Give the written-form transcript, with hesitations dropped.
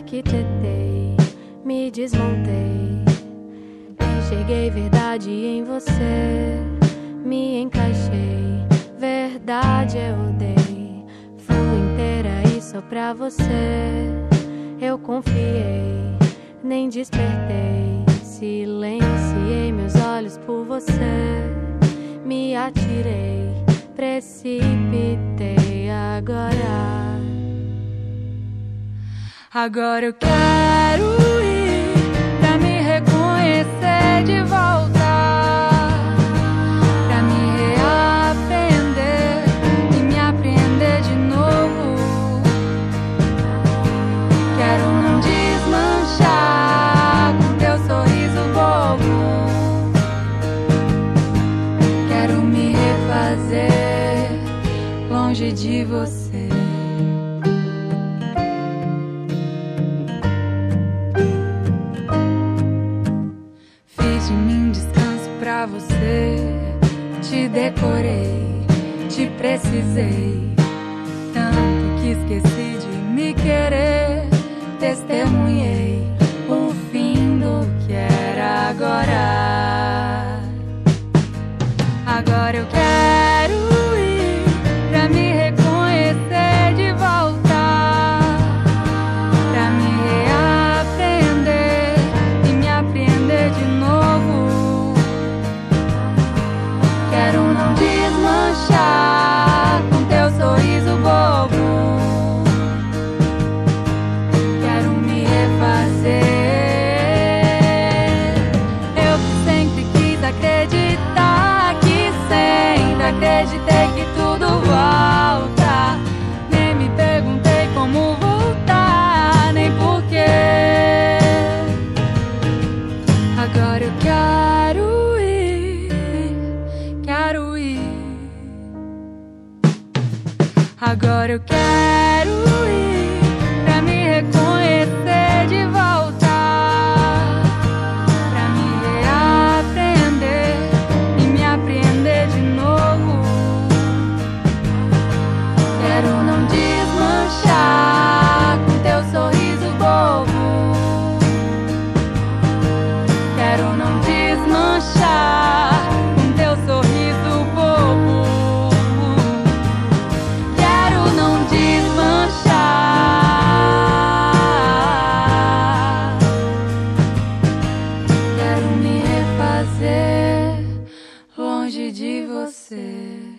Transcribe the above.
arquitetei, me desmontei, enxerguei verdade em você, me encaixei, verdade eu dei, fui inteira e só pra você eu confiei, nem despertei, silenciei meus olhos por você, me atirei, precipitei Agora eu quero ir pra me reconhecer de volta, pra me reaprender e me apreender de novo. Quero não desmanchar com teu sorriso bobo. Quero me refazer longe de você. De mim descanso pra você, te decorei, te precisei, tanto que esqueci de me querer, testemunhei o fim do que era agora. Agora eu quero ir pra me reconhecer de volta, pra me reaprender e me apreender de novo. Quero não desmanchar com teu sorriso bobo. Quero me refazer. Eu que sempre quis acreditar, que sempre acreditei que tudo volta. Nem me perguntei como voltar, nem porquê. Agora eu quero ir. Agora eu quero ir pra me reconhecer de volta, pra me reaprender e me apreender de novo. Quero não desmanchar com teu sorriso bobo. Quero não desmanchar com teu sorriso bobo. Quero não desmanchar. Quero me refazer longe de você.